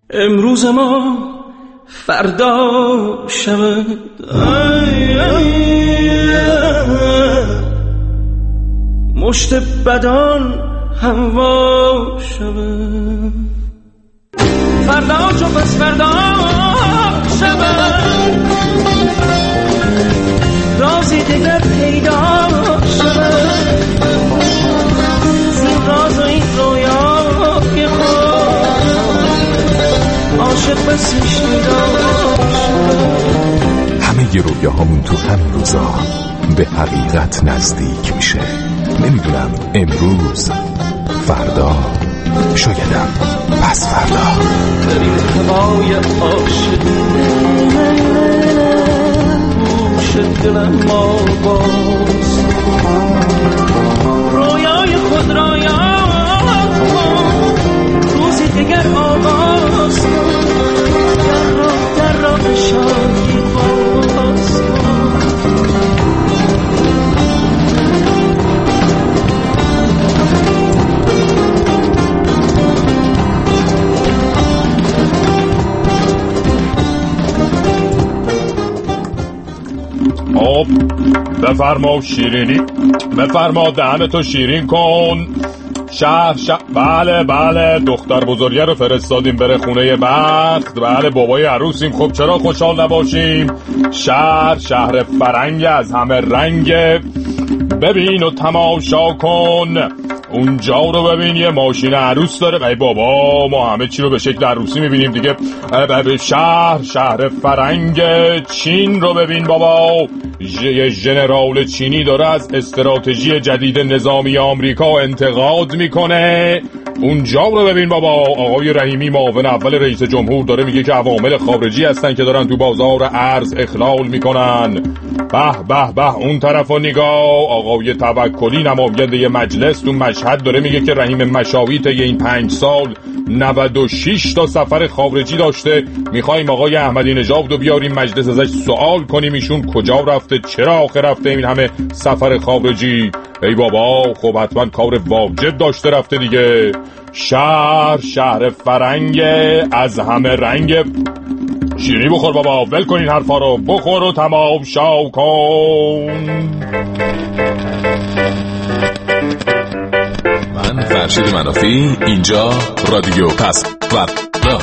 امروز ما فردا شود، مشت بدان هموا شود، فردا چو پس فردا شود، رازی دیگر پیدا شود، زین راز و این رویای خود عاشق بسیش نیدا شود. همه ی رویاهامون تو همین روزا به حقیقت نزدیک میشه. نمیدونم امروز، فردا، شایدم پس فردا. بریم هوای عاشقی گوش دلم ما باز، رویای خود را یاد کن، روزی دیگر آغاز کن، در راه شادی باز کن. بفرما شیرینی، بفرما دهنتو شیرین کن. بله دختر بزرگه رو فرستادیم بره خونه بخت. بله بابای عروسیم، خب چرا خوشحال نباشیم؟ شهر فرنگ از همه رنگ، ببین و تماشا کن. اونجا رو ببین یه ماشین عروس داره. ای بابا ما همه چی رو به شکل عروسی میبینیم دیگه. شهر فرنگ چین رو ببین بابا، یه ژنرال چینی داره از استراتژی جدید نظامی آمریکا انتقاد میکنه. اونجا رو ببین بابا، آقای رحیمی معاون اول رئیس جمهور داره میگه که عوامل خارجی هستن که دارن تو بازار ارز اخلال میکنن. به اون طرفو نگاه، آقای توکلی نماینده مجلس تو مشهد داره میگه که رحیم مشاوی طی این 5 سال 96 تا سفر خارجی داشته. میخوایم آقای احمدی نژاد رو بیاریم مجلس ازش سوال کنیم ایشون کجا رفته، چرا آخه رفته این همه سفر خارجی. ای بابا خب حتما کار واجب داشته رفته دیگه. شهر فرنگ از همه رنگ. شیرینی بخور بابا، ول کن این حرفا رو، بخور و تماشا کن. من فرشید منافی، اینجا رادیو پسوردا.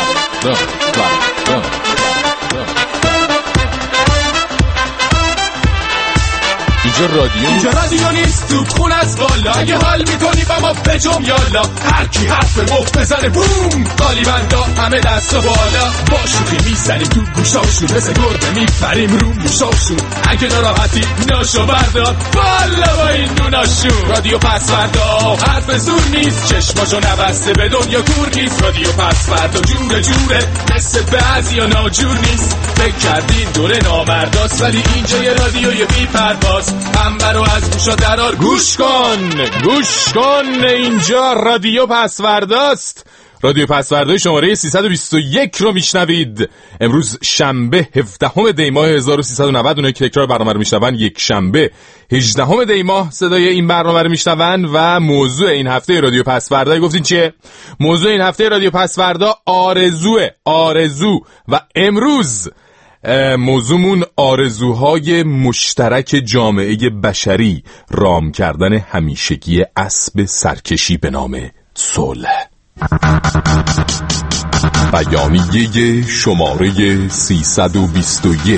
اینجا رادیو نیست تو خون از بالا، اگه حال میکنی با ما بجم یالا، هر کی حرف مفت بزنه بوم، قالی بندا همه دست و بالا، با شوخی میزنیم تو گوشاشون، مثل گربه میپریم رو موشاشون، اگه ناراحتی ناشو بردار بالا با این دوناشون. رادیو پسوردا حرف زور نیست، چشماشو نبسته به دنیا کور نیست. رادیو پسوردا جوره مثل بعضیا ناجور نیست، فکر کردین دوره نامرداست ولی اینجا یه رادیوی بی پرواز، منبر رو از گوشا درار گوش کن. اینجا رادیو پسورداست. رادیو پسوردا شماره 321 رو میشنوید. امروز شنبه 17 دی ماه 1390. اونایی که تکرار برنامه رو میشنون یک شنبه 18 دی ماه صدای این برنامه رو میشنون. و موضوع این هفته رادیو پسوردا گفتین چیه؟ موضوع این هفته رادیو پسوردا آرزو. و امروز موضوعمون آرزوهای مشترک جامعه بشری، رام کردن همیشگی اسب سرکشی به نام صلح. بیانیه شماره 321.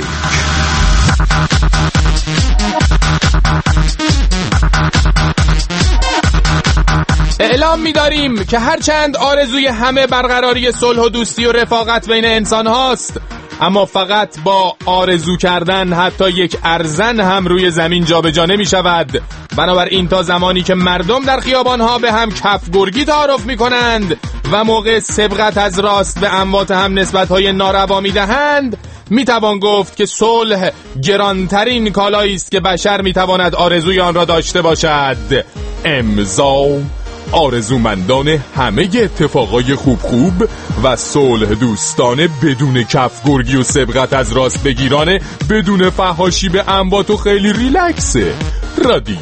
اعلام می‌داریم که هرچند آرزوی همه برقراری صلح و دوستی و رفاقت بین انسان هاست، اما فقط با آرزو کردن حتی یک ارزن هم روی زمین جابجا نمی شود. بنابراین تا زمانی که مردم در خیابانها به هم کفگرگی تعارف می کنند و موقع سبقت از راست به اموات هم نسبت‌های ناروا می دهند، می توان گفت که صلح گرانترین کالایی است که بشر می تواند آرزوی آن را داشته باشد. امضا آرزومندان همه اتفاقای خوب و صلح دوستانه، بدون کفگرگی و سبقت از راست بگیرانه، بدون فحاشی به اموات و خیلی ریلکسه. رادیو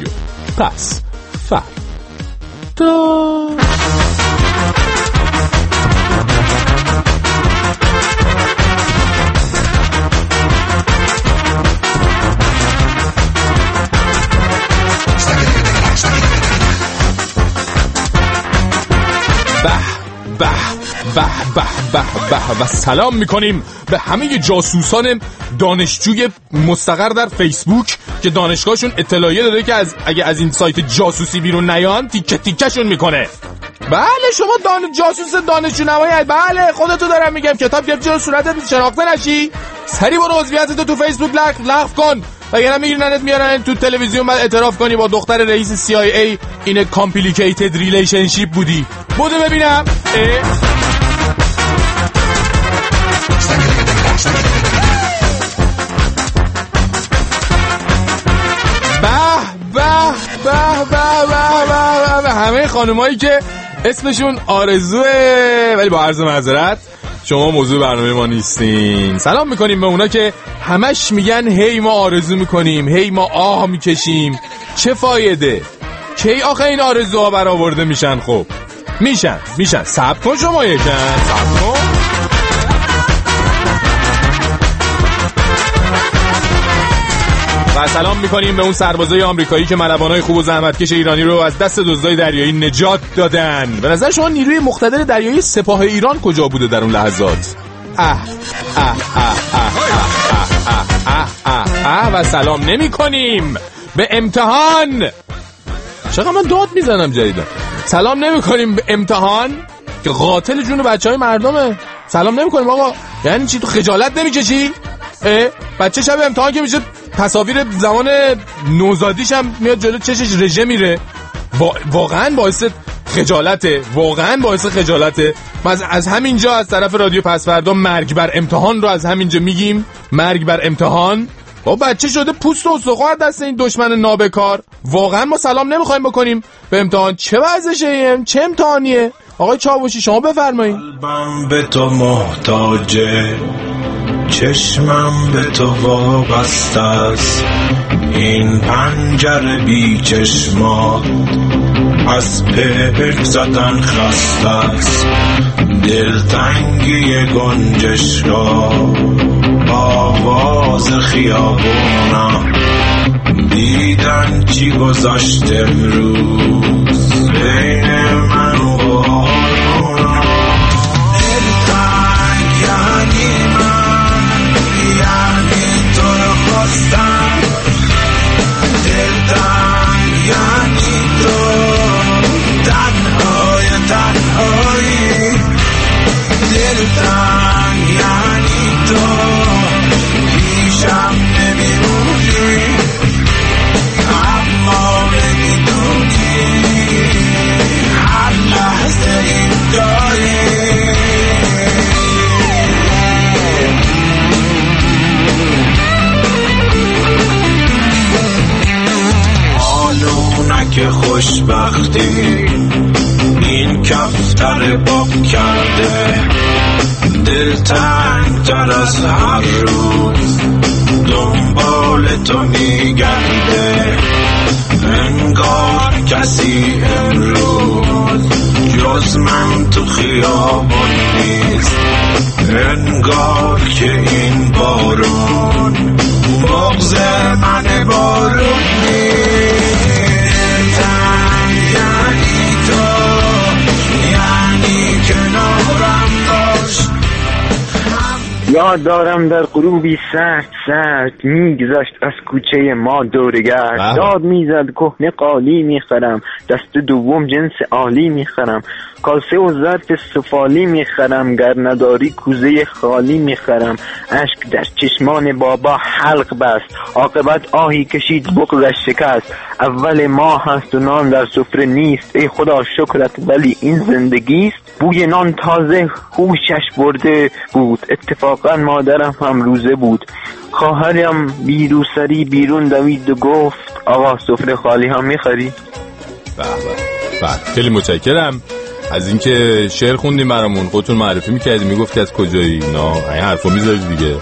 پسوردا. به به به به به و سلام میکنیم به همه جاسوسان دانشجوی مستقر در فیسبوک که دانشگاهشون اطلاعیه داده که اگه از این سایت جاسوسی بیرون نیان تیکه تیکه‌شون میکنه. بله شما جاسوس دانشجو نمایی، بله خودتو دارم میگم، کتاب گرفتی جلو صورتت شناخته نشی، سری برو عضویتتو تو فیسبوک لغو کن وگرنه میگیرنت میارن تو تلویزیون بعد اعتراف کنی با دختر رئیس CIA این کامپلیکیتد ریلیشنشیپ بودی. بودو ببینم. به همه خانمایی که اسمشون آرزوه ولی با عرض معذرت شما موضوع برنامه ما نیستین. سلام میکنیم به اونا که همش میگن هی ما آرزو میکنیم، هی ما آه میکشیم. چه فایده؟ کی آخه این آرزوها برآورده میشن؟ خب میشن. صبر کن شما یکن، صبر کن. و سلام میکنیم به اون سربازای آمریکایی که ملوانای خوب و زحمتکش ایرانی رو از دست دزدای دریایی نجات دادن. به نظر شما نیروی مقتدر دریایی سپاه ایران کجا بوده در اون لحظات؟ و سلام نمیکنیم به امتحان. چقدر من داد میزنم جدیدا. سلام نمیکنیم به امتحان که قاتل جون بچهای مردمه. سلام نمیکنیم آقا. یعنی چی؟ تو خجالت نمیکشی؟ بچه شب امتحان که میشه تصاویر زمان نوزادیش هم میاد جلو چشش رژه میره. واقعا باعث خجالته. ما از همینجا از طرف رادیو پسفردا مرگ بر امتحان رو از همینجا میگیم. مرگ بر امتحان. با بچه شده پوست و استخوان دست این دشمن نابکار. واقعا ما سلام نمیخوایم بکنیم به امتحان. چه وضعشه؟ چه امتحانیه؟ آقای چاوشی شما بفرمایید. قلبم به تو محتاجه، چشمم به تو وابسته است، این پنجره بی چشمات از پهک زدن خسته است، دلتنگی گنجشگاه آواز خیابونم، دیدن چی گذاشت امروز بین من و آرمونم، دلتنگ یعنی من، یعنی تو رو خواستم، دلتنگ یعنی تو، تنهایی دلتنگ یعنی تو، پیشم نمیمونی اما نمیدونی هر لحظه این داری. آلونک خوشبختی این کفتر باب کرده، دلتنگ تر از هر روز دنبال تو میگرده، انگار کسی امروز جز من تو خیابون نیست، انگار که این بارون بغض من بارون نیست. یعنی تو، یعنی کنارم باش. یاد دارم در غروبی سرد میگذشت از کوچه ما دورگرد، داد میزد کهنه قالی میخرم، دست دوم جنس عالی میخرم، کاسه و ظرف سفالی میخرم، گر نداری کوزه خالی میخرم، اشک در چشمان بابا حلق بست، عاقبت آهی کشید بغضش شکست، اول ماه هست و نان در سفره نیست، ای خدا شکرت ولی این زندگیست، بوی نان تازه هوشش برده بود، اتفاقا مادرم هم روزه بود، خواهرم بیروسری بیرون دوید و گفت آقا سفره خالی هم میخوری؟ بله خیلی متشکرم از اینکه شعر خوندیم برامون، خودتون معرفی میکردی، میگفتی از کجایی، نه این حرفو میذاری دیگه.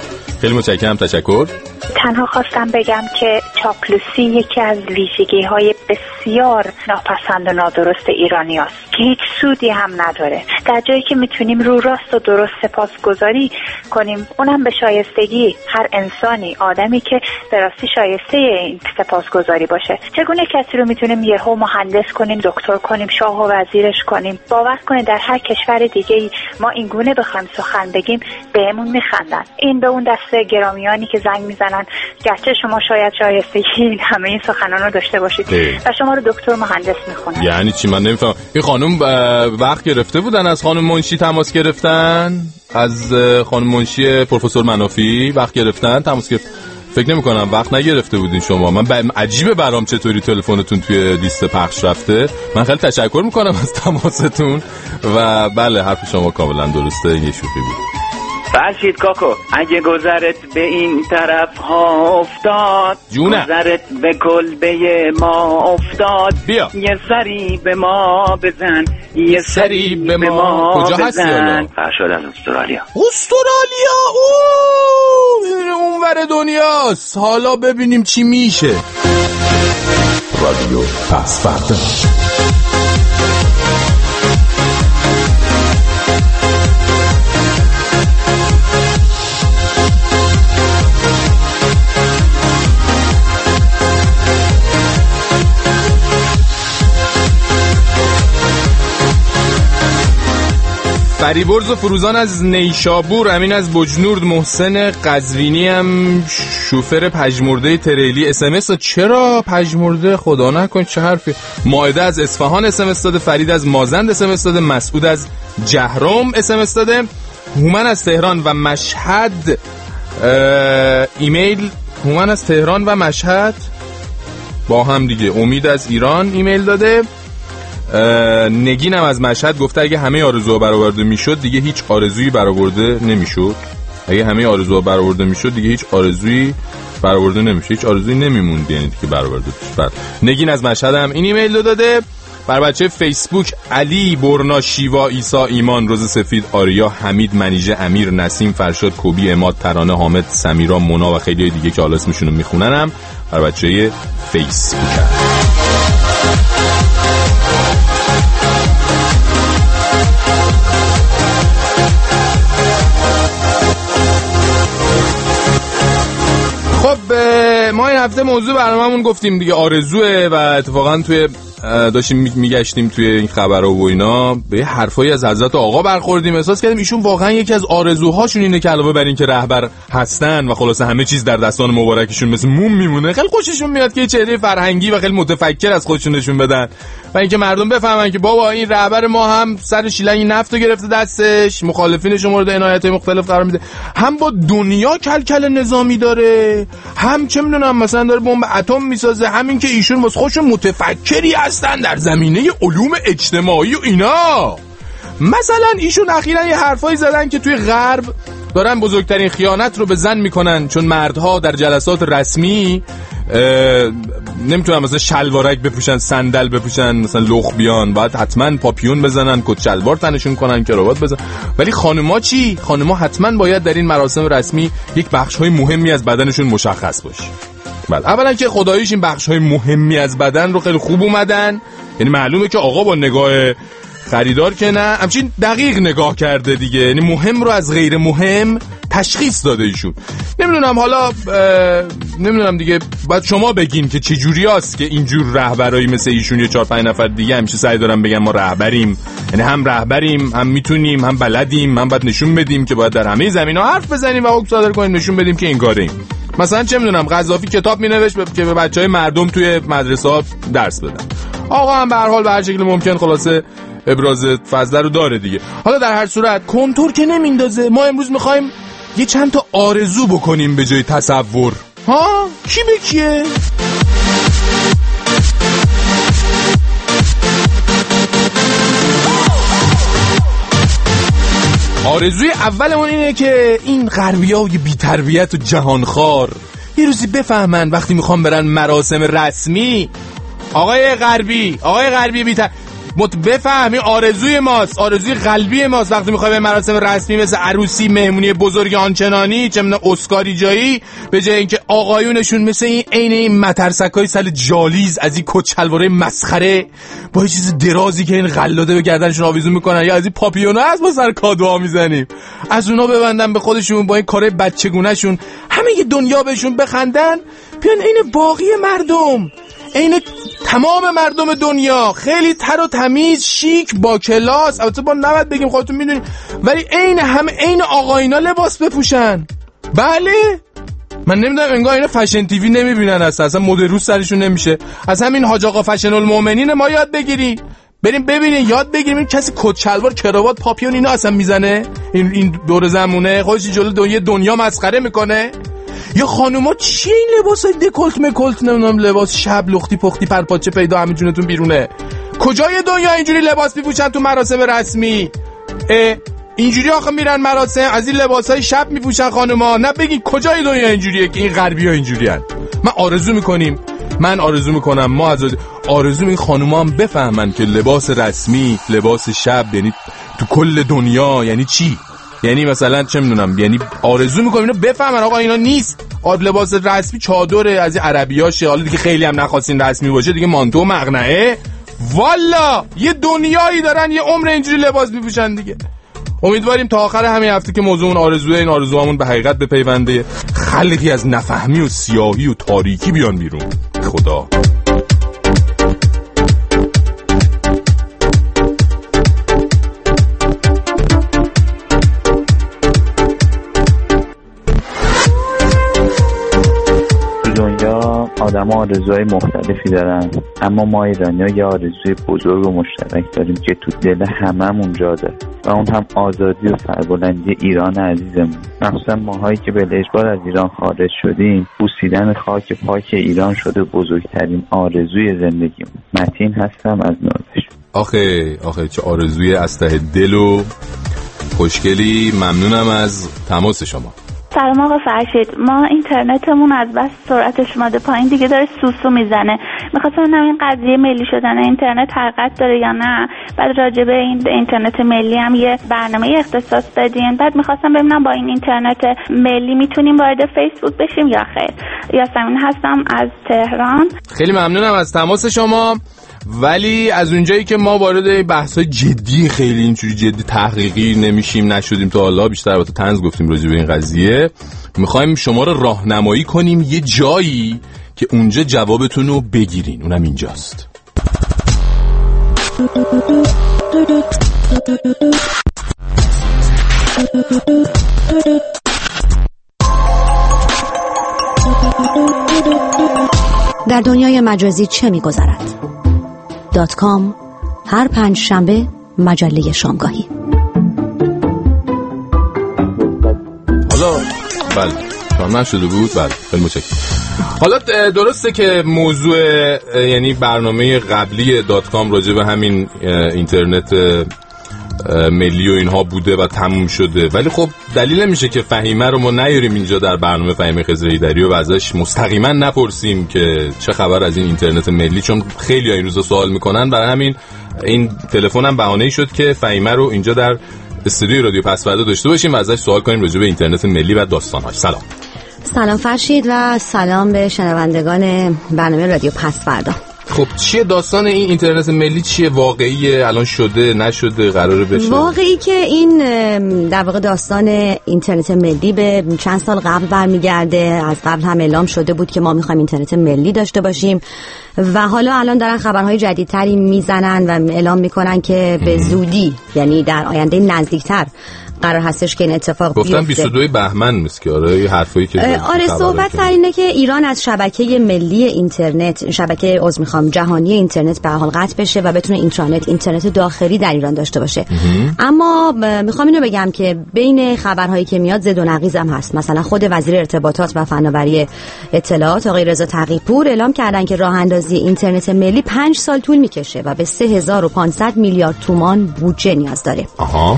خیلی متشکرم، تشکر. تنها خواستم بگم که چاپلوسی یکی از ویژگی‌های بسیار ناپسند و نادرست ایرانیاست که هیچ سودی هم نداره. در جایی که میتونیم رو راست و درست سپاسگزاری کنیم، اونم به شایستگی هر انسانی، آدمی که به راستی شایسته این سپاسگزاری باشه. چگونه کسی رو میتونیم یهو مهندس کنیم، دکتر کنیم، شاه و وزیرش کنیم؟ باور کنید در هر کشور دیگه‌ای ما این گونه بخوایم سخن بگیم بهمون میخندن. این به اون دسته گرامیانی که زنگ میزنن، گرچه شما شاید شایستگی همه این سخنان رو داشته باشید و شما رو دکتر مهندس میخونن. یعنی چی؟ من نمیفهم. این خانم وقت گرفته بودن از خانم منشی تماس گرفتن، از خانم منشی پروفسور منافی وقت گرفتن تماس گرفتن. فکر نمی‌کنم وقت نگرفته بودین شما. من عجیبه برام چطوری تلفنتون توی لیست پخش رفته. من خیلی تشکر می‌کنم از تماستون و بله حرف شما کاملا درسته، یه شوخی بود. فرشید کاکو، اگه گذرت به این طرف ها افتاد، گذرت به کلبه ما افتاد، بیا یه سری به ما بزن، یه سری به ما کجا هستی حالا؟ فرشاد از استرالیا. اونور دنیاست. حالا ببینیم چی میشه. رادیو پس فردا. فریبرز و فروزان از نیشابور، امین از بجنورد، محسن قزوینی هم شوفر پژمرده تریلی اسمس. چرا پژمرده؟ خدا نکن چه حرفی. مائده از اصفهان اسمس داده، فرید از مازند اسمس داده، مسعود از جهرم اسمس داده، هومن از تهران و مشهد ایمیل، هومن از تهران و مشهد با هم دیگه. امید از ایران ایمیل داده. نگین هم از مشهد گفته اگه همه آرزوها برآورده میشد دیگه هیچ آرزویی برآورده نمیشد. اگه همه آرزوها برآورده میشد دیگه هیچ آرزویی برآورده نمیشه، هیچ آرزویی نمیموند یعنی که برآورده بشه. نگین از مشهد هم این ایمیل داده. بر بچه فیسبوک علی، برنا، شیوا، ایسا، ایمان، روز سفید، آریا، حمید، منیژه، امیر، نسیم، فرشاد، کوبی، اماد، ترانه، حامد، سمیرا، مونا و خیلی دیگه که حالا اسمشون رو میخوننم بر بچه فیسبوک. ما این هفته موضوع برنامه‌مون گفتیم دیگه آرزوه و اتفاقا توی داشتیم میگشتیم توی این خبرها و اینا به یه حرفایی از حضرت آقا برخوردیم. احساس کردیم ایشون واقعا یکی از آرزوهاشون اینه که علاوه بر این که رهبر هستن و خلاصه همه چیز در دستان مبارکشون مثل موم میمونه، خیلی خوششون میاد که یه چهره فرهنگی و خیلی متفکر از خودشون نشون بدن و اینکه مردم بفهمن که بابا این رهبر ما هم سر شیلنگ نفتو گرفته دستش، مخالفینش مورد عنایت‌های مختلف قرار میده، هم با دنیا کلکل نظامی داره، هم چه میدونم مثلا داره بمب اتم میسازه، همین که ایشون واسه خودشون متفکری هستن در زمینه علوم اجتماعی و اینا. مثلا ایشون اخیراً یه حرفایی زدن که توی غرب دارن بزرگترین خیانت رو به زن میکنن، چون مردها در جلسات رسمی نمیتونن مثلا شلوارک بپوشن، صندل بپوشن، مثلا لخ بیان، باید حتما پاپیون بزنن، کت شلوار تنشون کنن، کراوات بزنن. ولی خانم‌ها چی؟ خانم‌ها حتما باید در این مراسم رسمی یک بخش‌های مهمی از بدنشون مشخص باشه. بله، اولا که خداییش این بخش‌های مهمی از بدن رو خیلی خوب اومدن، یعنی معلومه که آقا با نگاه خریدار که نه همچین دقیق نگاه کرده دیگه، یعنی مهم رو از غیر مهم تشخیص داده ایشون. نمیدونم حالا نمیدونم دیگه، باید شما بگین که چه جوری است که اینجور رهبرایی مثل ایشون یا 4-5 نفر دیگه همیشه سعی دارن بگن ما رهبریم، یعنی هم رهبریم، هم میتونیم، هم بلدیم، هم باید نشون بدیم که باید در همه زمینا حرف بزنیم و حکم صادر کنیم، نشون بدیم که این کاریم. مثلا چه میدونم قذافی کتاب مینوشت که به بچهای مردم توی مدرسه‌ها درس بدن. آقا هم به هر حال به هر شکل ممکن خلاصه ابراز فضله رو داره دیگه. حالا در هر صورت کنتور که نمیندازه. ما امروز میخوایم یه چند تا آرزو بکنیم به جای تصور. ها؟ کی به کیه؟ آرزوی اولمون اینه که این غربیای بی‌تربیت و جهانخوار یه روزی بفهمن وقتی میخوام برن مراسم رسمی، آقای غربی بفهمی آرزوی ماست، آرزوی قلبی ماست وقتی میخوای به مراسم رسمی مثل عروسی، مهمونی بزرگ آنچنانی، چه می‌دونم اسکاری جایی، به جای اینکه آقایونشون مثل این عین این مترسکای سال جالیز از این کچلواره مسخره با یه چیز درازی که این قلاده به گردنشون آویزون میکنن، یا از این پاپیونا از ما سر کادوها میزنیم، از اونا ببندن به خودشون با این کارهای بچگونه‌شون، همه یه دنیا بهشون بخندن، بیان عین باقی مردم، عین تمام مردم دنیا، خیلی تر و تمیز، شیک، با کلاس، البته با نباید بگیم خودتون میدونید، ولی عین آقاینا لباس بپوشن. بله من نمیدونم، انگار اینا فشن تیوی نمیبینن، اصلا مد روز سرشون نمیشه. از همین حاج آقا فشن المؤمنین ما یاد بگیریم، بریم ببینیم، یاد بگیریم این کسی کت شلوار کراوات پاپیون اینا اصلا میزنه این دور زمونه خودش جلوی دنیا مسخره میکنه. یا خانوما چیه این لباسای دکولت مکولت، نمیدونم لباس شب لختی پختی پرپاچه پیدا همین جونتون بیرونه، کجای دنیا اینجوری لباس میپوشن تو مراسم رسمی؟ اینجوری آخه میرن مراسم از این لباسای شب میپوشن خانوما؟ نه بگین کجای دنیا اینجوریه که این غربی‌ها اینجوریان؟ من آرزو میکنم ما از آرزو این خانوما هم بفهمن که لباس رسمی، لباس شب یعنی تو کل دنیا یعنی چی، یعنی مثلا چه میدونم، یعنی آرزو میکنم اینو بفهمن آقا اینا نیست لباس رسمی چادره از این عربیاشه، حالا دیگه خیلی هم نخواستین رسمی باشه دیگه مانتو و مقنعه، والا یه دنیایی دارن یه عمر اینجوری لباس میپوشن دیگه. امیدواریم تا آخر همین هفته که موضوع اون این آرزوامون به حقیقت بپیونده، خلقی از نفهمی و سیاهی و تاریکی بیان بیرون. خدا دنیا آدم ها آرزوهای مختلفی دارن، اما ما ایرانی ها یه آرزوی بزرگ و مشترک داریم که تو دل هممون جا داره و اون هم آزادی و سربلندی ایران عزیزمون. مخصوصا ماهایی که به اجبار از ایران خارج شدیم، بوسیدن خاک پاک ایران شده بزرگترین آرزوی زندگیمون. متین هستم از نروژ. آخه چه آرزوی از ته دل و خوشگلی. ممنونم از تماس شما. سلام آقا فرشید، ما اینترنتمون از بس سرعتش اومده پایین دیگه، داره سوسو میزنه. میخواستم ببینم این قضیه ملی شدن اینترنت حقیقت داره یا نه. بعد راجع به این اینترنت ملی هم یه برنامه اختصاص دادین. بعد میخواستم ببینم با این اینترنت ملی میتونیم وارد فیسبوک بشیم یا خیر. یاسمین هستم از تهران. خیلی ممنونم از تماس شما، ولی از اونجایی که ما وارد بحث‌های جدی خیلی اینجوری جدی تحقیقی نشدیم تا حالا، بیشتر البته طنز گفتیم راجع به این قضیه، می‌خوایم شما رو راهنمایی کنیم یه جایی که اونجا جوابتون رو بگیرین، اونم اینجاست. در دنیای مجازی چه می‌گذرد؟ .com هر 5 شنبه مجله شامگاهی. حالا بله تمام شده بود. بله خیلی متشکرم. حالا درسته که موضوع یعنی برنامه قبلی .com راجع به همین اینترنت ملی و اینها بوده و تموم شده، ولی خب دلیل نمیشه که فهیمه رو ما نیاریم اینجا در برنامه فهیمه خضره‌ایدری و ازش مستقیما نپرسیم که چه خبر از این اینترنت ملی، چون خیلی این روزا سوال میکنن. برای همین این تلفنم بهانه‌ای شد که فهیمه رو اینجا در استودیوی رادیو پسوردا داشته باشیم و ازش سوال کنیم راجع به اینترنت ملی و داستان‌هاش. سلام فرشید و سلام به شنوندگان برنامه رادیو پسوردا. خب چیه داستان این اینترنت ملی؟ چیه؟ واقعیه؟ الان شده نشده؟ قراره بشه؟ واقعی که این در واقع داستان اینترنت ملی به چند سال قبل برمیگرده. از قبل هم اعلام شده بود که ما میخوایم اینترنت ملی داشته باشیم و حالا الان دارن خبرهای جدیدتری میزنن و اعلام میکنن که به زودی، یعنی در آینده نزدیکتر قرار هستش که این اتفاق بیفته. گفتم 22 بهمن میست که آره حرفایی که صحبت سر اینه که ایران از شبکه ملی اینترنت، شبکه جهانی اینترنت به حال قطع بشه و بتونه اینترنت داخلی در ایران داشته باشه. اما میخوام اینو بگم که بین خبرهایی که میاد زد و نقیض هم هست. مثلا خود وزیر ارتباطات و فناوری اطلاعات آقای رضا تقی‌پور اعلام کردن که راه اندازی اینترنت ملی 5 سال طول میکشه و به 3500 میلیارد تومان بودجه نیاز داره.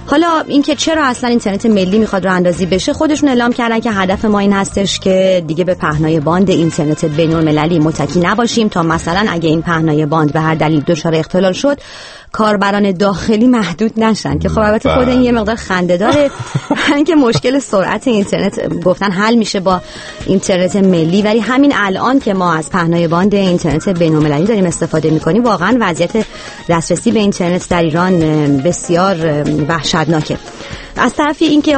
حالا اینکه چرا اصلا اینترنت ملی میخواد راه اندازی بشه، خودشون اعلام کردن که هدف ما این هستش که دیگه به پهنای باند اینترنت بین‌المللی متکی نباشیم، تا مثلا اگه این پهنای باند به هر دلیل دچار اختلال شد کاربران داخلی محدود نشن، که خب البته خود این یه مقدار خنده داره. اینکه مشکل سرعت اینترنت گفتن حل میشه با اینترنت ملی، ولی همین الان که ما از پهنای باند اینترنت بین‌المللی داریم استفاده میکنیم واقعا وضعیت دسترسی به اینترنت در ایران بسیار وحشتناکه. از طرفی اینکه